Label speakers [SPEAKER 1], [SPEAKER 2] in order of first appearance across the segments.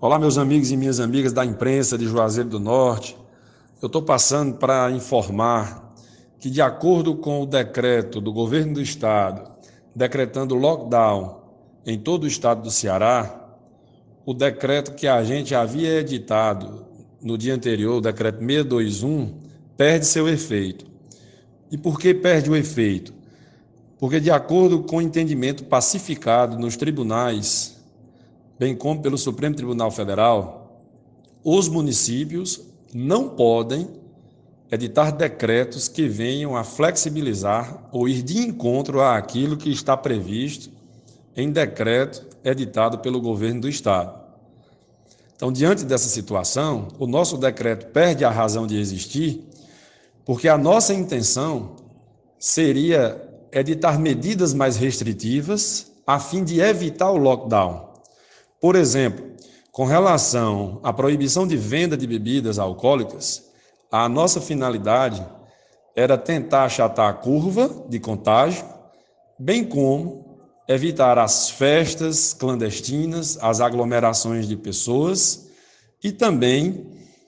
[SPEAKER 1] Olá, meus amigos e minhas amigas da imprensa de Juazeiro do Norte. Eu estou passando para informar que, de acordo com o decreto do governo do estado, decretando lockdown em todo o estado do Ceará, o decreto que a gente havia editado no dia anterior, o decreto 621, perde seu efeito. E por que perde o efeito? Porque, de acordo com o entendimento pacificado nos tribunais, bem como pelo Supremo Tribunal Federal, os municípios não podem editar decretos que venham a flexibilizar ou ir de encontro àquilo que está previsto em decreto editado pelo governo do estado. Então, diante dessa situação, o nosso decreto perde a razão de existir, porque a nossa intenção seria editar medidas mais restritivas a fim de evitar o lockdown. Por exemplo, com relação à proibição de venda de bebidas alcoólicas, a nossa finalidade era tentar achatar a curva de contágio, bem como evitar as festas clandestinas, as aglomerações de pessoas e também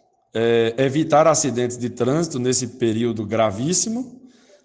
[SPEAKER 1] evitar acidentes de trânsito nesse período gravíssimo,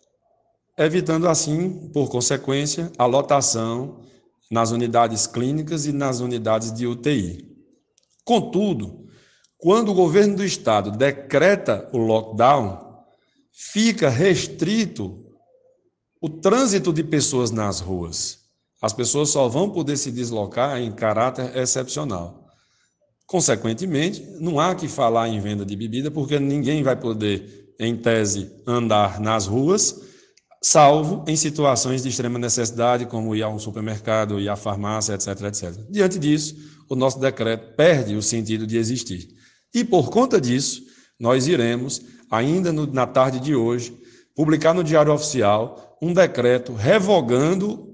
[SPEAKER 1] evitando assim, por consequência, a lotação nas unidades clínicas e nas unidades de UTI. Contudo, quando o governo do estado decreta o lockdown, fica restrito o trânsito de pessoas nas ruas. As pessoas só vão poder se deslocar em caráter excepcional. Consequentemente, não há que falar em venda de bebida, porque ninguém vai poder, em tese, andar nas ruas, salvo em situações de extrema necessidade, como ir a um supermercado, ir à farmácia, etc, etc. Diante disso, o nosso decreto perde o sentido de existir. E, por conta disso, nós iremos, ainda na tarde de hoje, publicar no Diário Oficial um decreto revogando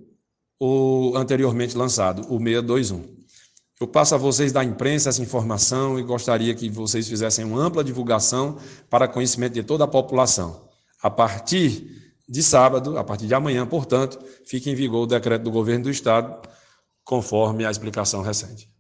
[SPEAKER 1] o anteriormente lançado, o 621. Eu passo a vocês da imprensa essa informação e gostaria que vocês fizessem uma ampla divulgação para conhecimento de toda a população. A partir de sábado, a partir de amanhã, portanto, fica em vigor o decreto do governo do estado, conforme a explicação recente.